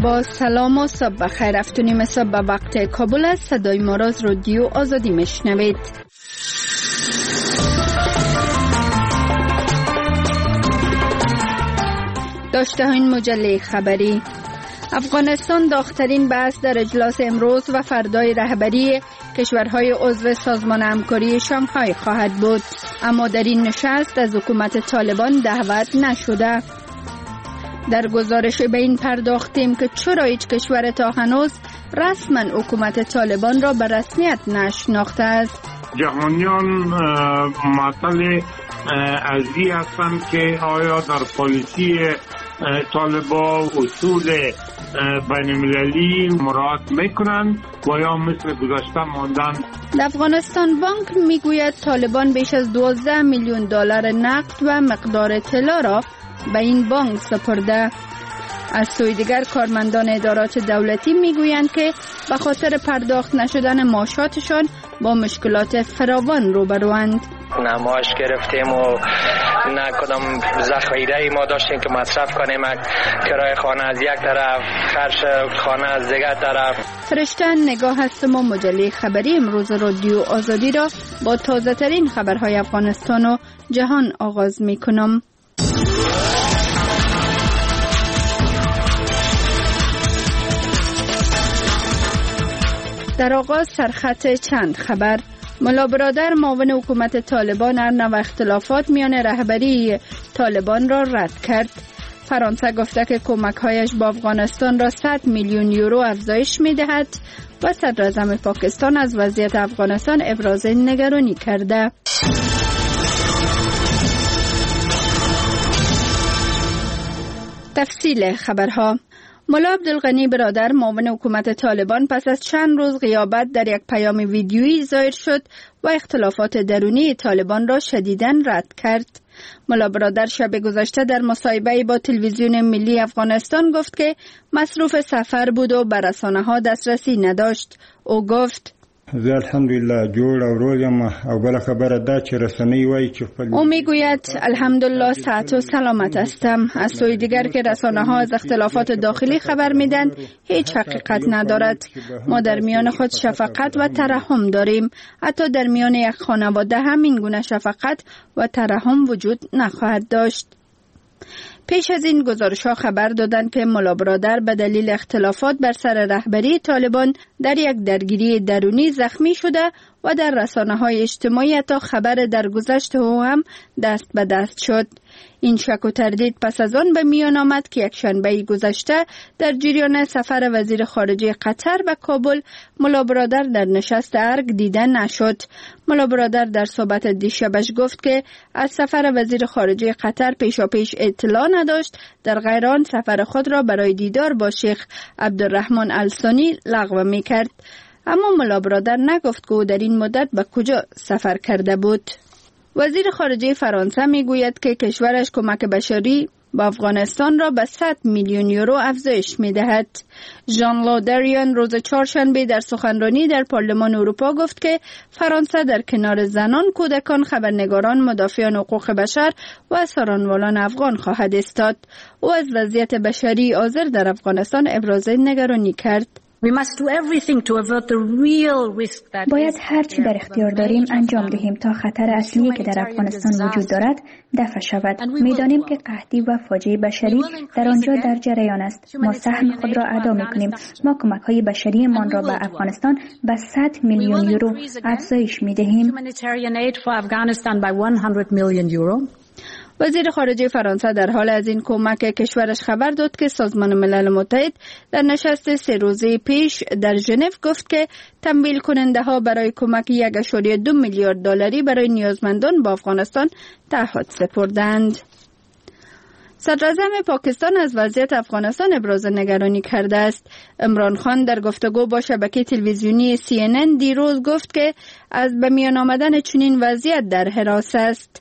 با سلام و صبح بخیر. افتونیم صبح به وقت کابل است. صدای ما را از رادیو آزادی میشنوید. داشته این مجله خبری: افغانستان داغ‌ترین بحث در اجلاس امروز و فردای رهبری کشورهای عضو سازمان همکاری شانگهای خواهد بود، اما در این نشست از حکومت طالبان دعوت نشده. در گزارش به این پرداختیم که چرا هیچ کشور تا هنوز رسما حکومت طالبان را به رسمیت نشناخته است. جهانیان معطل از این هستند که آیا در پالیسی طالبان اصول بین المللی مراعات میکنند و یا مثل گذشته ماندن. افغانستان بانک میگوید طالبان بیش از 12 میلیون دلار نقد و مقدار طلا را به این بانک سپرده. از سوی دیگر کارمندان ادارات دولتی میگویند که به خاطر پرداخت نشدن معاشاتشان با مشکلات فراوان روبروند. نه معاش گرفتیم و نه کدام ذخیره ما داشتیم که مصرف کنیم، کرایه خانه از یک طرف، خرج خانه از دیگر طرف. فرشته نگاه هستم و مجله خبری امروز رادیو آزادی را با تازه ترین خبرهای افغانستان و جهان آغاز می کنم. در آغاز سرخط چند خبر: ملا برادر معاون حکومت طالبان ارنو اختلافات میان رهبری طالبان را رد کرد. فرانسه گفته که کمک‌هایش با افغانستان را 100 میلیون یورو افزایش می‌دهد و صدراعظم پاکستان از وضعیت افغانستان ابراز نگرانی کرده. تفصیل خبرها: ملا عبدالغنی برادر معاون حکومت طالبان پس از چند روز غیابت در یک پیام ویدیویی ظاهر شد و اختلافات درونی طالبان را شدیداً رد کرد. ملا برادر شب گذشته در مصاحبه‌ای با تلویزیون ملی افغانستان گفت که مصروف سفر بود و به رسانه‌ها دسترسی نداشت. او گفت: زه الحمدلله جوړ او روغ یم او بل خبره دا چې رسنۍ وایي چې خپل. او میگوید الحمدلله صحت و سلامت هستم. از سوی دیگر که رسانه‌ها از اختلافات داخلی خبر میدن هیچ حقیقت ندارد. ما در میان خود شفقت و ترحم داریم. حتی در میان یک خانواده همین گونه شفقت و ترحم وجود نخواهد داشت. پیش از این گزارش‌ها خبر دادند که ملا برادر به دلیل اختلافات بر سر رهبری طالبان در یک درگیری درونی زخمی شده و در رسانه‌های اجتماعی تا خبر درگذشت او هم دست به دست شد. این شک و تردید پس از آن به میان آمد که یک شنبه گذشته در جریان سفر وزیر خارجه قطر به کابل ملا برادر در نشست ارگ دیده نشد. ملا برادر در صحبت دیشبش گفت که از سفر وزیر خارجه قطر پیشاپیش اطلاع نداشت، در غیر آن سفر خود را برای دیدار با شیخ عبدالرحمن الثانی لغو می‌کرد. اما ملا برادر نگفت که او در این مدت به کجا سفر کرده بود. وزیر خارجه فرانسه میگوید که کشورش کمک بشری به افغانستان را به 100 میلیون یورو افزایش می‌دهد. ژان لودریان روز چهارشنبه در سخنرانی در پارلمان اروپا گفت که فرانسه در کنار زنان، کودکان، خبرنگاران، مدافعان حقوق بشر و اسیرانوالان افغان خواهد ایستاد. او از وضعیت بشری حاضر در افغانستان ابراز نگرانی کرد. باید هر چی در اختیار داریم انجام دهیم تا خطر اصلی که در افغانستان وجود دارد دفع شود. می‌دانیم که قحطی و فاجعه بشری در آنجا در جریان است. ما سهم خود را ادا می‌کنیم. ما کمک‌های بشریمان را به افغانستان به 100 میلیون یورو افزایش می‌دهیم. وزیر خارجه فرانسه در حال از این کمک کشورش خبر داد که سازمان ملل متحد در نشست 3 روزه پیش در ژنو گفت که تمویل کننده ها برای کمک 1.2 میلیارد دلاری برای نیازمندان با افغانستان تعهد سپردند. صدراعظم پاکستان از وضعیت افغانستان ابراز نگرانی کرده است. عمران خان در گفتگو با شبکه تلویزیونی CNN دیروز گفت که از به میان آمدن چنین وضعیت در هراس است.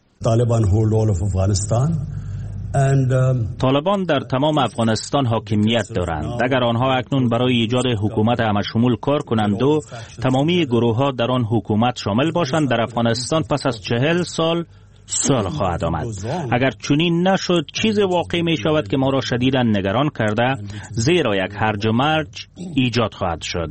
طالبان در تمام افغانستان حاکمیت دارند. اگر آنها اکنون برای ایجاد حکومت همشمول کار کنند و تمامی گروه ها در آن حکومت شامل باشند، در افغانستان پس از 40 سال سال خواهد آمد. اگر چنین نشد چیز واقعی می شود که ما را شدیداً نگران کرده، زیرا یک هرج و مرج ایجاد خواهد شد.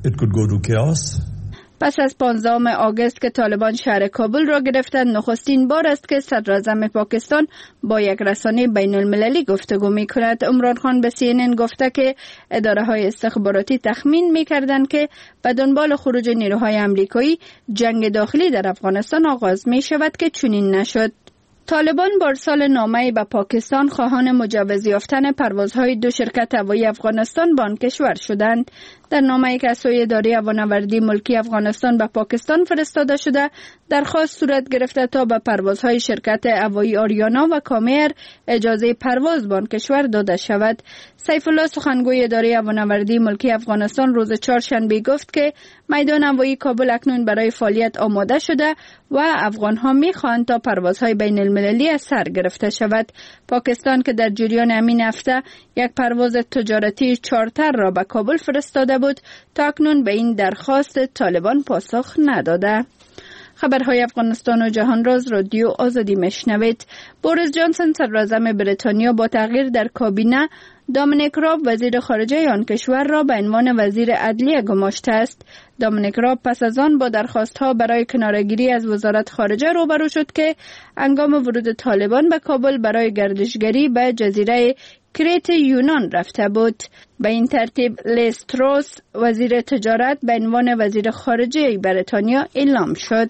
پس از 15 آگوست که طالبان شهر کابل را گرفتند، نخستین بار است که صدراعظم پاکستان با یک رسانه بین المللی گفتگو می کند. عمران خان به CNN گفته که اداره های استخباراتی تخمین می کردند که به دنبال خروج نیروهای امریکایی جنگ داخلی در افغانستان آغاز می شود که چنین نشد. طالبان بارسال نامه‌ای به پاکستان خواهان مجوز یافتن پروازهای 2 شرکت هوایی افغانستان به آن کشور شدند. در نامه‌ای که از سوی اداره هوانوردی ملکی افغانستان به پاکستان فرستاده شده، درخواست صورت گرفته تا به پروازهای شرکت هوایی آریانا و کامیر اجازه پرواز به آن کشور داده شود. سیف الله سخنگوی اداره هوانوردی ملکی افغانستان روز چهارشنبه گفت که میدان هوایی کابل اکنون برای فعالیت آماده شده و افغان‌ها می‌خواهند تا پروازهای بین المللی از سر گرفته شود. پاکستان که در جریان همین هفته یک پرواز تجارتی چارتر را به کابل فرستاده بود، تا اکنون به این درخواست طالبان پاسخ نداده. خبرهای افغانستان و جهان راز رادیو آزادی میشنوید. بوریس جانسون صدراعظم بریتانیا با تغییر در کابینه دامینیک راب وزیر خارجه آن کشور را به عنوان وزیر عدلیه گماشته است. دامینیک راب پس از آن با درخواست‌ها برای کناره‌گیری از وزارت خارجه روبرو شد که هنگام ورود طالبان به کابل برای گردشگری به جزیره کریت یونان رفته بود. به این ترتیب لیز تروس وزیر تجارت به عنوان وزیر خارجه بریتانیا اعلام شد.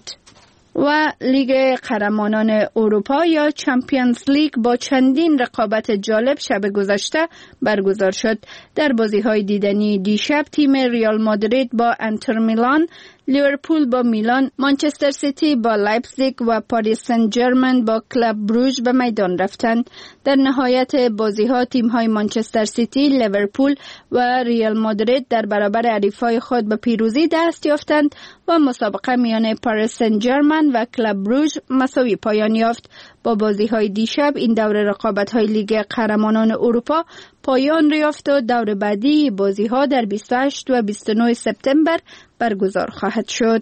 و لیگ قهرمانان اروپا یا چمپیونز لیگ با چندین رقابت جالب شب گذشته برگزار شد. در بازی‌های دیدنی دیشب تیم ریال مادرید با انتر میلان، لیورپول با میلان، مانچستر سیتی با لایپزیگ و پاریس سن ژرمن با کلاب بروژ به میدان رفتند. در نهایت بازی‌ها تیم‌های مانچستر سیتی، لیورپول و ریال مادرید در برابر حریفای خود به پیروزی دست یافتند و مسابقه میان پاریس سن ژرمن و کلاب بروژ مساوی پایان یافت. با بازی‌های دیشب این دور رقابت‌های لیگ قهرمانان اروپا پایان یافت و دور بعدی بازی‌ها در 28 و 29 سپتامبر برگزار خواهد شد.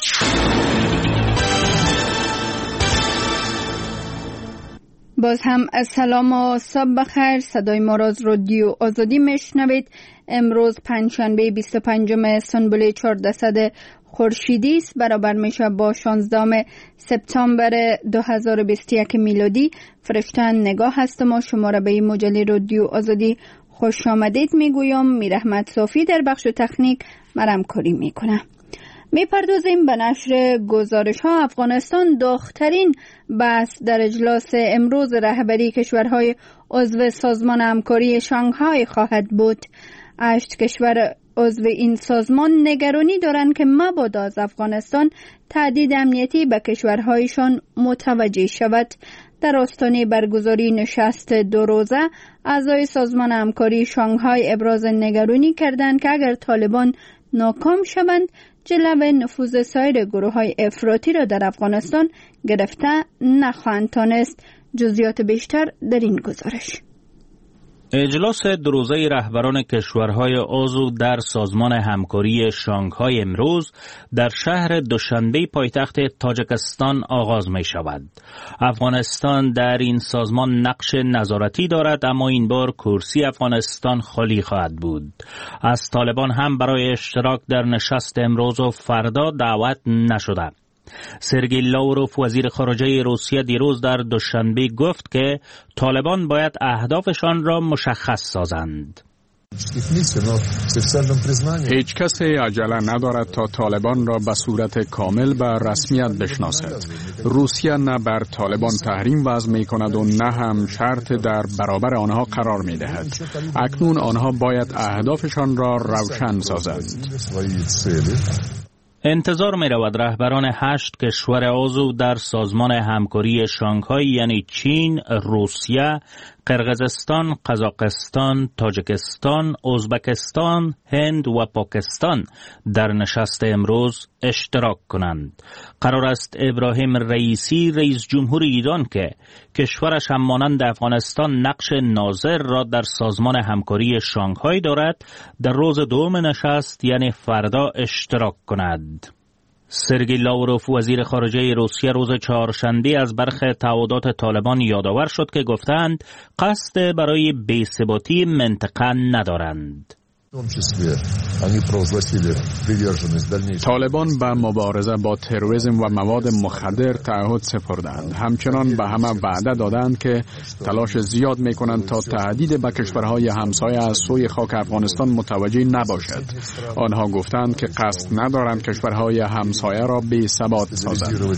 باز هم سلام و صبح بخیر. صدای ما را از رادیو آزادی میشنوید. امروز پنجشنبه 25 سنبل 1400 خورشیدی است، برابر میشه با 16 سپتامبر 2021 میلادی. فرشتن نگاه هستم و شما را به این مجله رادیو آزادی خوش آمدید میگویم. میرحمت صافی در بخش تکنیک مرم کاری میکنه. میپردازیم به نشر گزارش ها. افغانستان داغ‌ترین بحث در اجلاس امروز رهبری کشورهای عضو سازمان همکاری شانگهای خواهد بود. 8 کشور عضو این سازمان نگرانی دارند که مبادا از افغانستان تهدید امنیتی به کشورهایشان متوجه شود. در آستانه برگزاری نشست 2 روزه اعضای سازمان همکاری شانگهای ابراز نگرانی کردند که اگر طالبان ناکام شوند جلوه نفوذ سایر گروه‌های افراطی را در افغانستان گرفته نخواهند توانست. جزئیات بیشتر در این گزارش. اجلاس 2 روزه رهبران کشورهای عضو در سازمان همکاری شانگهای امروز در شهر دوشنبه پایتخت تاجیکستان آغاز می شود. افغانستان در این سازمان نقش نظارتی دارد، اما این بار کرسی افغانستان خالی خواهد بود. از طالبان هم برای اشتراک در نشست امروز و فردا دعوت نشده. سرگئی لاوروف وزیر خارجه روسیه دیروز در دوشنبه گفت که طالبان باید اهدافشان را مشخص سازند. هیچ کسی عجله ندارد تا طالبان را به صورت کامل به رسمیت بشناسد. روسیه نه بر طالبان تحریم وضع می کند و نه هم شرط در برابر آنها قرار می دهد. اکنون آنها باید اهدافشان را روشن سازند. انتظار می رود رهبران 8 کشور عضو در سازمان همکاری شانگهای یعنی چین، روسیه، قرقیزستان، قزاقستان، تاجیکستان، ازبکستان، هند و پاکستان در نشست امروز اشتراک کنند. قرار است ابراهیم رئیسی رئیس جمهور ایران که کشورش هم مانند افغانستان نقش ناظر را در سازمان همکاری شانگهای دارد در روز دوم نشست یعنی فردا اشتراک کند. سرگئی لاوروف وزیر خارجه روسیه روز چهارشنبه از برخی تعهدات طالبان یادآور شد که گفتند قصد برای بی‌ثباتی منطقه ندارند. طالبان به مبارزه با تروریسم و مواد مخدر تعهد سپردند. همچنان به همه وعده دادند که تلاش زیاد میکنند تا تهدید به کشورهای همسایه از سوی خاک افغانستان متوجه نباشد. آنها گفتند که قصد ندارند کشورهای همسایه را بی‌ثبات سازند.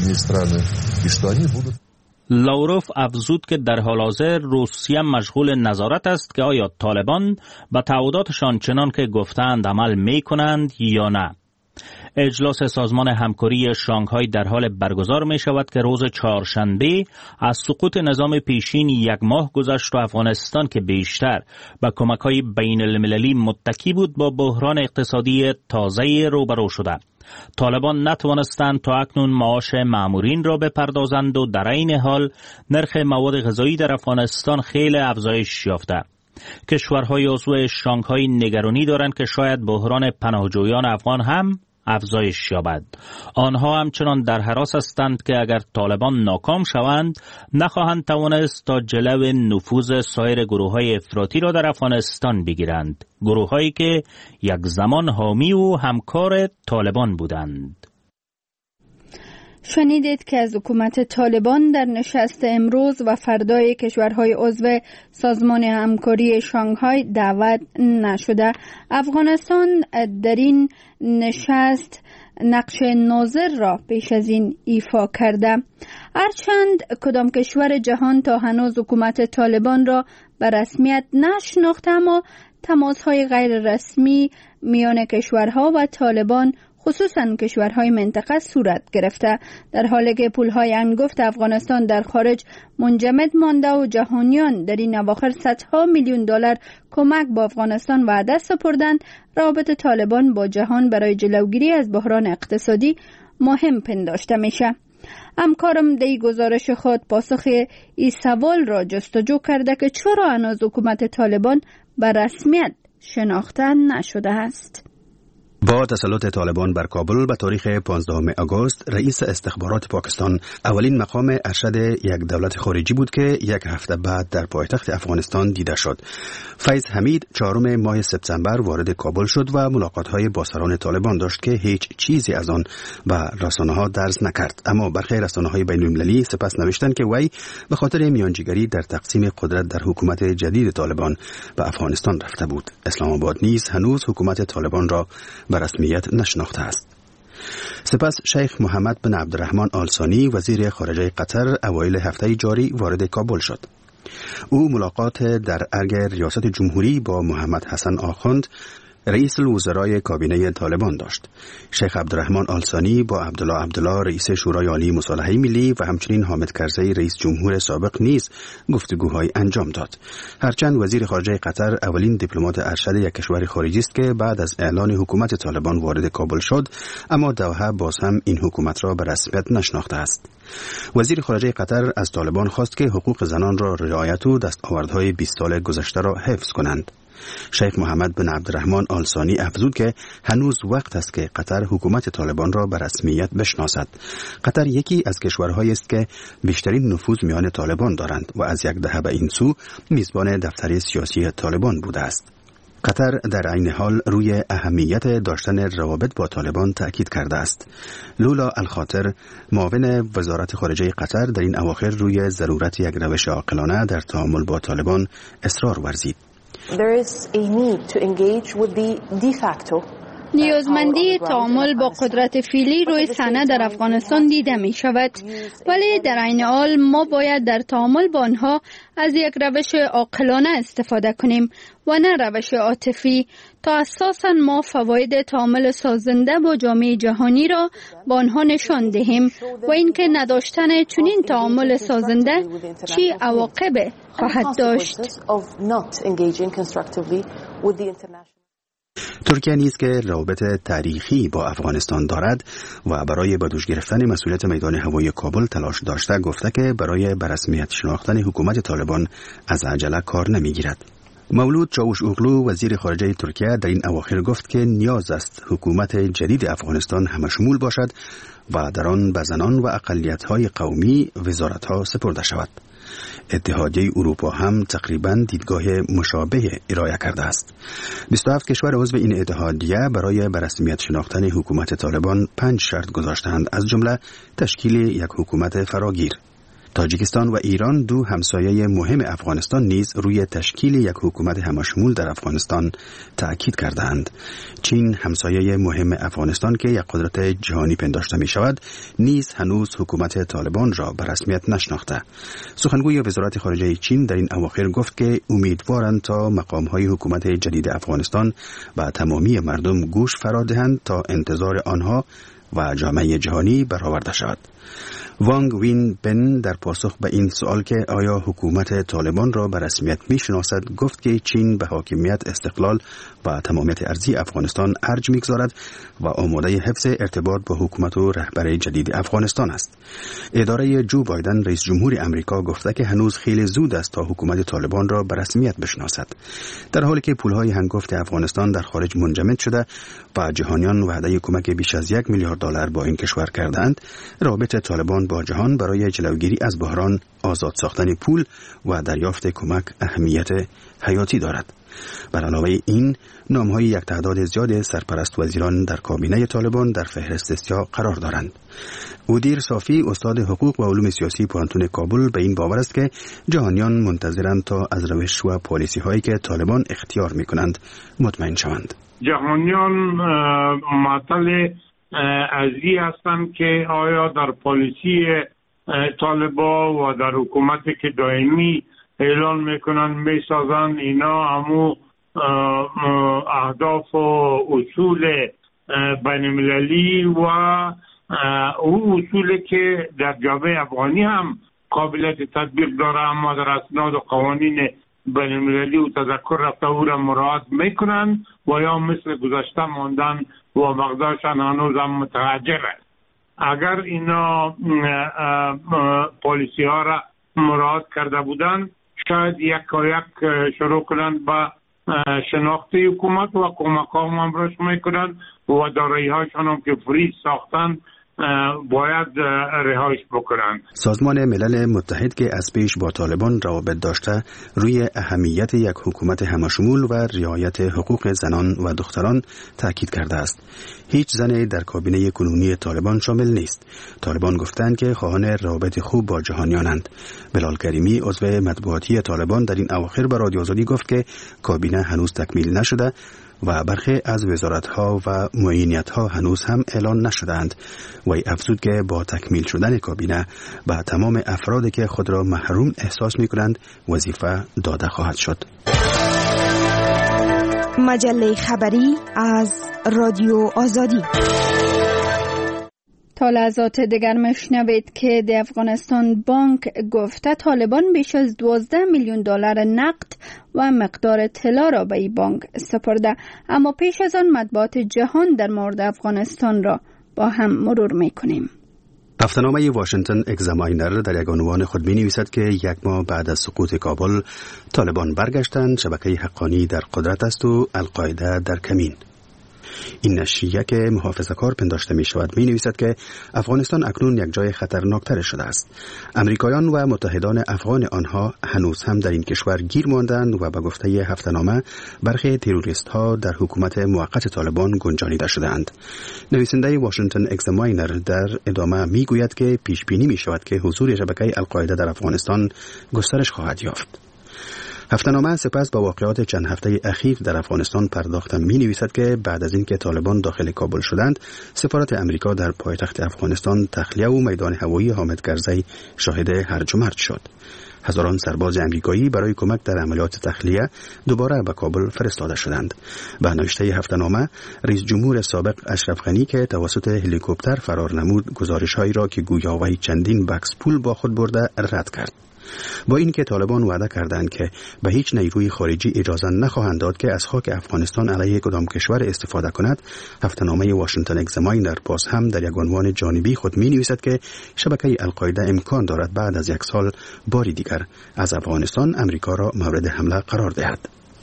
لاوروف افزود که در حال حاضر روسیه مشغول نظارت است که آیا طالبان به تعهداتشان چنان که گفتند عمل می کنند یا نه. اجلاس سازمان همکاری شانگهای در حال برگزار می شود که روز چهارشنبه از سقوط نظام پیشین 1 ماه گذشت و افغانستان که بیشتر به کمک‌های بین المللی متکی بود با بحران اقتصادی تازه روبرو شده. طالبان نتوانستند تا اکنون معاش مامورین را بپردازند و در این حال نرخ مواد غذایی در افغانستان خیلی افزایش یافته. کشورهای عضو شانگهای نگرانی دارند که شاید بحران پناهجویان افغان هم افزایش یابد. آنها همچنان در هراس هستند که اگر طالبان ناکام شوند نخواهند توانست تا جلو نفوذ سایر گروه‌های افراطی را در افغانستان بگیرند، گروه‌هایی که یک زمان حامی و همکار طالبان بودند. شنیدید که از حکومت طالبان در نشست امروز و فردای کشورهای عضو سازمان همکاری شانگهای دعوت نشده. افغانستان در این نشست نقش ناظر را پیش از این ایفا کرده. هرچند کدام کشور جهان تا هنوز حکومت طالبان را به رسمیت نشناخته، اما تماس‌های غیر رسمی میان کشورها و طالبان خصوصا کشورهای منطقه صورت گرفته، در حالی که پولهای انگفت افغانستان در خارج منجمد مانده و جهانیان در این اواخر صدها میلیون دلار کمک با افغانستان وعده سپردند. روابط طالبان با جهان برای جلوگیری از بحران اقتصادی مهم پنداشته میشه. همکارم در گزارش خود پاسخ این سوال را جستجو کرده که چرا هنوز حکومت طالبان به رسمیت شناخته نشده است. با تسلط طالبان بر کابل به تاریخ 15 آگوست، رئیس استخبارات پاکستان اولین مقام ارشد یک دولت خارجی بود که 1 هفته بعد در پایتخت افغانستان دیده شد. فیض حمید 4 ماه سپتامبر وارد کابل شد و ملاقات‌های با سران طالبان داشت که هیچ چیزی از آن به رسانه‌ها درز نکرد، اما برخی رسانه‌های بین‌المللی سپس نوشتند که وی به خاطر میانجیگری در تقسیم قدرت در حکومت جدید طالبان به افغانستان رفته بود. اسلام آباد نیز هنوز حکومت طالبان را به رسمیت نشناخته است. سپس شیخ محمد بن عبدالرحمن آل ثانی وزیر خارجه قطر اوایل هفته جاری وارد کابل شد. او ملاقات در ارگ ریاست جمهوری با محمد حسن آخوند، رئیس الوزرای کابینه طالبان داشت. شیخ عبدالرحمن آل ثانی با عبدالله رئیس شورای عالی مصالحه ملی و همچنین حامد کرزی رئیس جمهور سابق نیز گفتگوهای انجام داد. هرچند وزیر خارجه قطر اولین دیپلمات ارشد یک کشور خارجی است که بعد از اعلان حکومت طالبان وارد کابل شد، اما دوحه باز هم این حکومت را به رسمیت نشناخته است. وزیر خارجه قطر از طالبان خواست که حقوق زنان را رعایت و دستاوردهای 20 سال گذشته را حفظ کنند. شیخ محمد بن عبدالرحمن آل ثانی افزود که هنوز وقت است که قطر حکومت طالبان را به رسمیت بشناسد. قطر یکی از کشورهایی است که بیشترین نفوذ میان طالبان دارند و از 1 دهه به این سو میزبان دفتر سیاسی طالبان بوده است. قطر در عین حال روی اهمیت داشتن روابط با طالبان تأکید کرده است. لولا الخاطر معاون وزارت خارجه قطر در این اواخر روی ضرورت یک روش عاقلانه در تعامل با طالبان اصرار ورزید. There is a need to engage with the de facto نیازمندی تعامل با قدرت فعلی روی صحنه در افغانستان دیده می شود، ولی در عین حال ما باید در تعامل با آنها از یک روش عاقلانه استفاده کنیم و نه روش عاطفی، تا اساساً ما فواید تعامل سازنده با جامعه جهانی را با آنها نشان دهیم و اینکه نداشتن چنین تعامل سازنده چی عواقب خواهد داشت. ترکیه نیز که روابط تاریخی با افغانستان دارد و برای به دوش گرفتن مسئولیت میدان هوایی کابل تلاش داشته، گفته که برای به رسمیت شناختن حکومت طالبان از عجله کار نمیگیرد. مولود چاوشاغلو وزیر خارجه ترکیه در این اواخر گفت که نیاز است حکومت جدید افغانستان همشمول باشد و در آن به زنان و اقلیت‌های قومی وزارت‌ها سپرده شود. اتحادیه اروپا هم تقریباً دیدگاه مشابه ارائه کرده است. 27 کشور عضو این اتحادیه برای به رسمیت شناختن حکومت طالبان 5 شرط گذاشتند، از جمله تشکیل یک حکومت فراگیر. تاجیکستان و ایران، دو همسایه مهم افغانستان، نیز روی تشکیل یک حکومت همشمول در افغانستان تأکید کردند. چین، همسایه مهم افغانستان که یک قدرت جهانی پنداشته می شود، نیز هنوز حکومت طالبان را به رسمیت نشناخته. سخنگوی وزارت خارجه چین در این اواخر گفت که امیدوارند تا مقام‌های حکومت جدید افغانستان و تمامی مردم گوش فرا دهند تا انتظار آنها و جامعه جهانی برآورده شود. وانگ وین بن در پاسخ به این سوال که آیا حکومت طالبان را به رسمیت می‌شناسد، گفت که چین به حاکمیت، استقلال و تمامیت ارضی افغانستان ارج می‌گذارد و آماده حفظ ارتباط با حکومت و رهبر جدید افغانستان است. اداره جو بایدن، رئیس جمهور امریکا، گفته که هنوز خیلی زود است تا حکومت طالبان را به رسمیت بشناسد. در حالی که پول‌های هنگفت افغانستان در خارج منجمد شده و جهانیان وعده کمک بیش از $1 میلیارد با این کشور کردند، رابط طالبان با جهان برای جلوگیری از بحران، آزاد ساختن پول و دریافت کمک اهمیت حیاتی دارد. بر علاوه این، نام‌های یک تعداد زیاد سرپرست وزیران در کابینه طالبان در فهرست سیاه قرار دارند. اودیر صافی، استاد حقوق و علوم سیاسی پانتون کابل، به این باور است که جهانیان منتظرند تا از روش و پالیسی هایی که طالبان اختیار می‌کنند مطمئن شوند. جهانیان معطل از این هستند که آیا در پالیسی طالبان و در حکومتی که دائمی اعلان میکنن میسازن، اینا همو اهداف و اصول بین المللی و او اصولی که در جامعه افغانی هم قابلیت تطبیق داره، اما در اسناد و قوانین بین المللی و تذکر رفته او را مراعات میکنن و یا مثل گذشته ماندن و مقدارشان هنوز هم متغیر است. اگر اینا پالیسی ها را مراعات کرده بودند، شاید یک شروع کنند به شناخت حکومت و کمک ها هم روش میکنند و دارایی هاشان هم که فریز ساختند باید رهایش بکنند. سازمان ملل متحد که از پیش با طالبان روابط داشته، روی اهمیت یک حکومت همشمول و رعایت حقوق زنان و دختران تاکید کرده است. هیچ زنی در کابینه کنونی طالبان شامل نیست. طالبان گفتند که خواهان روابط خوب با جهانیانند. بلال کریمی، عضو مطبوعاتی طالبان، در این اواخر به رادیو آزادی گفت که کابینه هنوز تکمیل نشده و برخی از وزارت‌ها و معینیت‌ها هنوز هم اعلان نشدند. وی افزود که با تکمیل شدن کابینه به تمام افرادی که خود را محروم احساس می‌کنند وظیفه داده خواهد شد. مجله خبری از رادیو آزادی. تا لحظات دیگر میشنوید که در افغانستان بانک گفته طالبان بیش از $12 میلیون نقد و مقدار طلا را به این بانک سپرده. اما پیش از آن مطبوعات جهان در مورد افغانستان را با هم مرور میکنیم. هفته‌نامه واشنگتن اگزاماینر در یک عنوان خود می‌نویسد که 1 ماه بعد از سقوط کابل، طالبان برگشتند، شبکه حقانی در قدرت است و القاعده در کمین. این نشریه که محافظه‌کار پنداشته می شود می نویسد که افغانستان اکنون یک جای خطرناکتر شده است. امریکایان و متحدان افغان آنها هنوز هم در این کشور گیر ماندند و به گفته هفته‌نامه برخی تروریست ها در حکومت موقت طالبان گنجانیده شده‌اند. نویسنده واشنگتن اگزاماینر در ادامه می گوید که پیش بینی می شود که حضور شبکه القاعده در افغانستان گسترش خواهد یافت. هفته‌نامه سپس با واقعات چند هفته اخیر در افغانستان پرداخته می نویسد که بعد از اینکه طالبان داخل کابل شدند، سفارت امریکا در پایتخت افغانستان تخلیه و میدان هوایی حامد کرزی شاهد هرج و مرج شد. هزاران سرباز امریکایی برای کمک در عملیات تخلیه دوباره به کابل فرستاده شدند. به نوشته هفته‌نامه، رئیس جمهور سابق اشرف غنی که توسط هلیکوپتر فرار نمود، گزارش‌هایی را که گویا وی چندین بکس پول با خود برده رد کرد. با اینکه طالبان وعده کردند که به هیچ نیروی خارجی اجازه نخواهند داد که از خاک افغانستان علیه کدام کشور استفاده کند، هفته‌نامه واشنگتن اگزاماینر باز هم در یک عنوان جانبی خود می‌نویسد که شبکه القاعده امکان دارد بعد از 1 سال باری دیگر از افغانستان امریکا را مورد حمله قرار دهد.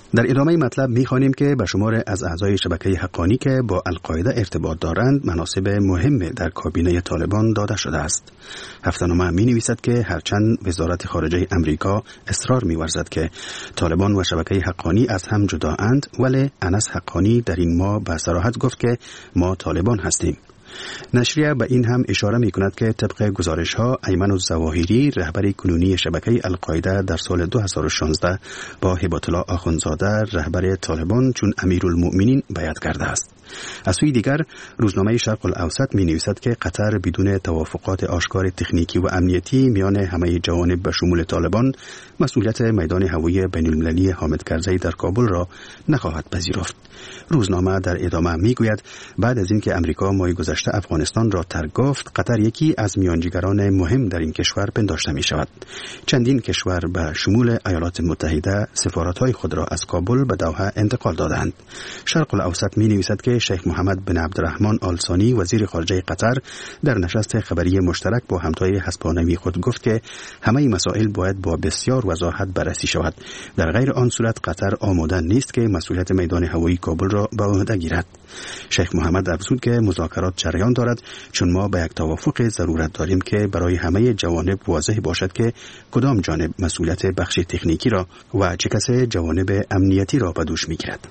در ادامه مطلب می‌خوانیم که به شمار از اعضای شبکه حقانی که با القاعده ارتباط دارند مناصب مهم در کابینه طالبان داده شده است. هفته‌نامه می‌نویسد که هرچند وزارت خارجه امریکا اصرار می‌ورزد که طالبان و شبکه حقانی از هم جدااند، ولی انس حقانی در این ماه به صراحت گفت که ما طالبان هستیم. نشریه به این هم اشاره می کند که طبق گزارش ها ایمن الظواهری رهبر کنونی شبکه القاعده در سال 2016 با هبات الله آخوندزاده رهبر طالبان چون امیرالمؤمنین بیعت کرده است. از سوی دیگر روزنامه شرق الاوسط می نویسد که قطر بدون توافقات آشکار تکنیکی و امنیتی میان همه جوانب به شمول طالبان مسئولیت میدان هوایی بین المللی حامد کرزی در کابل را نخواهد پذیرفت. روزنامه در ادامه می گوید بعد از اینکه امریکا ماه گذشته افغانستان را ترک گفت، قطر یکی از میانجیگران مهم در این کشور پنداشته می شود. چندین کشور به شمول ایالات متحده سفارت‌های خود را از کابل به دوحه انتقال دادند. شرق الاوسط می نویسد که شیخ محمد بن عبدالرحمن آل ثانی وزیر خارجه قطر در نشست خبری مشترک با همتای حسپانوی خود گفت که همه مسائل باید با بسیار وضاحت بررسی شود. در غیر آن صورت قطر آماده نیست که مسئولیت میدان هوایی کابل را به عهده گیرد. شیخ محمد افزود که مذاکرات جریان دارد چون ما به یک توافق ضرورت داریم که برای همه جوانب واضح باشد که کدام جانب مسئولیت بخش تکنیکی را و چه کسی جوانب امنیتی را به دوش میگیرد.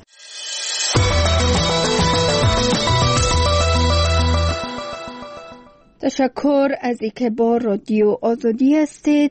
تشکر از اینکه با رادیو آزادی هستید.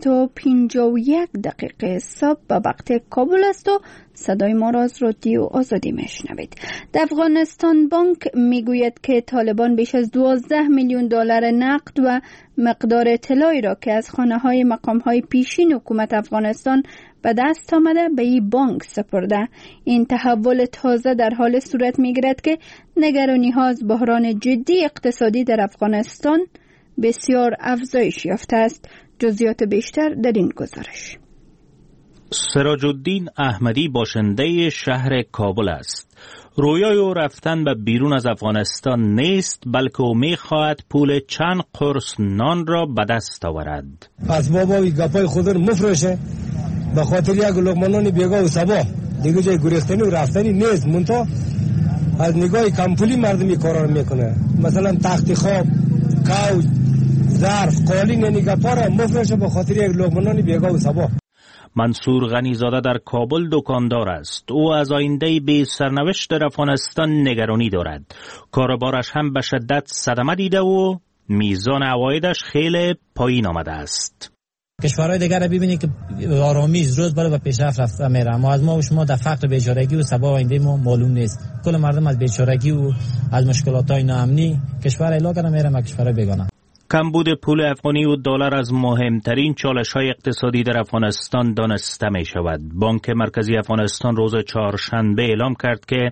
7:51 صبح به وقت کابل است و صدای ما را از رادیو آزادی میشنوید. در افغانستان بانک میگوید که طالبان بیش از 12 میلیون دلار نقد و مقدار طلایی را که از خانه‌های مقام‌های پیشین حکومت افغانستان به دست آمده به این بانک سپرده. این تحول تازه در حال صورت میگیرد که نگرانی‌ها از بحران جدی اقتصادی در افغانستان بسیار افزایش یافته است. جزئیات بیشتر در این گزارش. سراج الدین احمدی باشنده شهر کابل است. رویای او رفتن به بیرون از افغانستان نیست، بلکه او می‌خواهد پول چند قرص نان را به دست آورد. پس بابا گپای خود رو مفروشه به خاطر یک لقمه نان بیگاه و صبا دیگه جای گریختنی و رفتنی نیست. منتها از نگاه کمپولی مردمی کارا رو میکنه. مثلا تخت خواب، کوچ، ظرف، قالین، یعنی گپا را مفروشه به خاطر یک لقمه نان بیگاه و صبا. منصور غنیزاده در کابل دکاندار است. او از آینده بی سرنوشت در افغانستان نگرانی دارد. کاروبارش هم به شدت صدمه دیده و میزان عوایدش خیلی پایین آمده است. کشورهای دیگر را ببینید که آرامی روز به پیشرفت رفته میره، اما از ما و شما در فقر بیچارگی و سبا آینده ما معلوم نیست. کل مردم از بیچارگی و از مشکلات‌های ناامنی کشور علاقه نمیره و کشور بیگانه. کمبود پول افغانی و دلار از مهمترین چالش‌های اقتصادی در افغانستان دانسته می شود. بانک مرکزی افغانستان روز چهارشنبه اعلام کرد که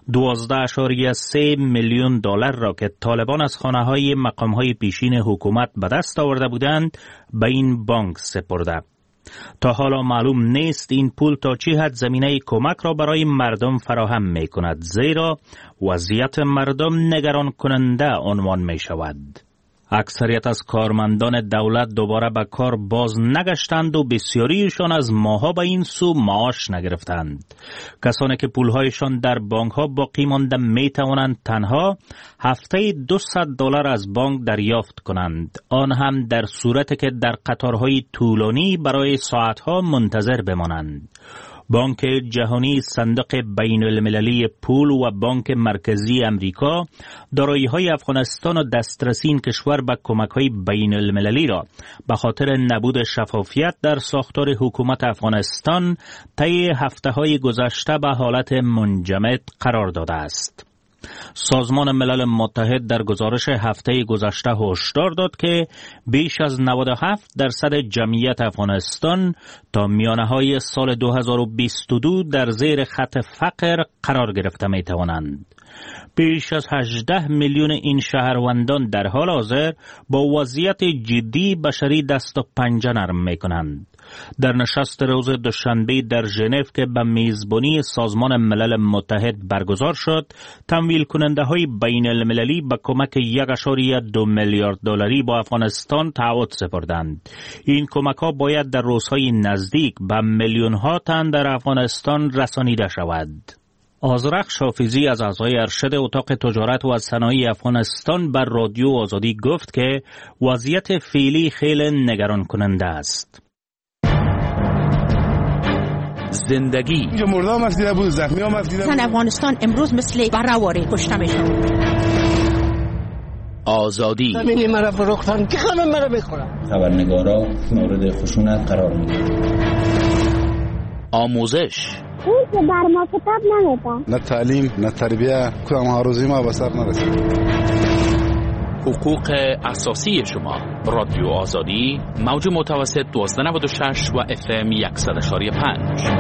12.3 میلیون دلار را که طالبان از خانه‌های مقام‌های پیشین حکومت به دست آورده بودند به این بانک سپرده. تا حالا معلوم نیست این پول تا چه حد زمینه کمک را برای مردم فراهم می کند، زیرا وضعیت مردم نگران کننده عنوان می شود. اکثریت از کارمندان دولت دوباره به کار باز نگشتند و بسیاریشان از ماها به این سو معاش نگرفتند. کسانی که پولهایشان در بانک ها باقی مانده می توانند تنها هفته $200 از بانک دریافت کنند، آن هم در صورتی که در قطارهای طولانی برای ساعتها منتظر بمانند. بانک جهانی، صندوق بین المللی پول و بانک مرکزی امریکا دارایی‌های افغانستان و دسترسی این کشور به کمک‌های بین المللی را به خاطر نبود شفافیت در ساختار حکومت افغانستان طی هفته‌های گذشته به حالت منجمد قرار داده است. سازمان ملل متحد در گزارش هفته گذشته هشدار داد که بیش از 97% جمعیت افغانستان تا میانه‌های سال 2022 در زیر خط فقر قرار گرفته می توانند. بیش از 18 میلیون این شهروندان در حال حاضر با وضعیت جدی بشری دست و پنجه نرم میکنند. در نشست روز دوشنبه در ژنو که به میزبانی سازمان ملل متحد برگزار شد، تمویل کننده های بین المللی به کمک 1.2 میلیارد دلاری با افغانستان تعهد سپردند. این کمک ها باید در روزهای نزدیک به میلیون ها تن در افغانستان رسانیده شود. آذرخش حافظی از اعضای ارشد اتاق تجارت و صنایع افغانستان بر رادیو آزادی گفت که وضعیت فعلی خیلی نگران کننده است. زندگی اینجا مرده هم افدیده بود، زخمی هم افدیده بود. افغانستان امروز مثل برهواری کشته میشن. آزادی زمینی مرا فروختن که همه مرا بخورن. خبرنگارا مورد خشونت قرار میگیرن. آموزش اون که بر ما کتاب نمیده. نه تعلیم نه تربیه، کدام هاروزی ما به سر نرسید. حقوق اساسی شما. رادیو آزادی، موج متوسط 1296 و FM 100.5.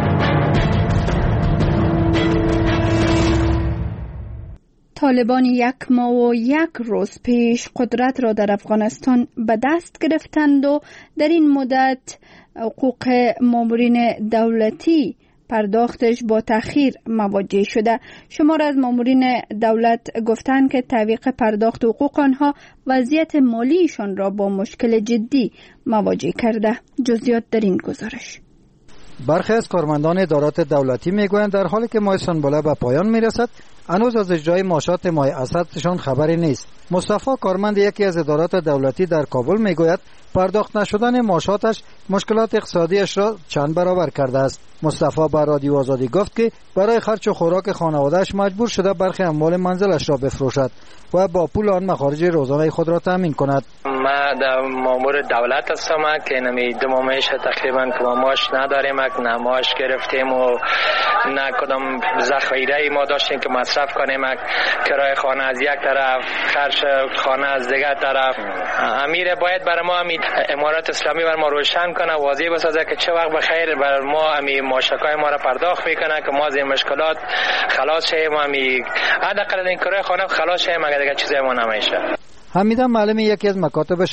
طالبان 1 ماه و 1 روز پیش قدرت را در افغانستان به دست گرفتند و در این مدت حقوق مامورین دولتی پرداختش با تأخیر مواجه شده. شمار از مامورین دولت گفتند که تعویق پرداخت حقوق آنها وضعیت مالیشان را با مشکل جدی مواجه کرده. جزئیات در این گزارش. برخی از کارمندان ادارات دولتی میگویند در حالی که ماه سنبله به پایان میرسد، هنوز از اجرای معاشات ماه اسدشان خبری نیست. مصطفی کارمند یکی از ادارات دولتی در کابل میگوید پرداخت نشدن معاشاتش مشکلات اقتصادیش را چند برابر کرده است. مصطفی با رادیو آزادی گفت که برای خرج و خوراک خانواده‌اش مجبور شده برخی اموال منزلش را بفروشد و با پول آن مخارج روزانه خود را تامین کند. ما در مامور دولت هستم که نمی دو ماهش تقریبا که ما معاش نداریم، نه معاش گرفتیم و نه کدام ذخیره ما داشتیم که مصرف کنیم. کرایه خانه از یک طرف، خرج خانه از دیگر طرف. امیر باید برای ما امارات اسلامی بر ما روشن کنه، واضح بسازه که چه وقت بخیر بر ما امی معاشقای ما را پرداخت میکنه که ما از این مشکلات خلاص شیم، امی حداقل این کرایه خانه خلاص شیم اگر دیگه چیزی ما نمیشه. حمیده معلم یکی از مکاتب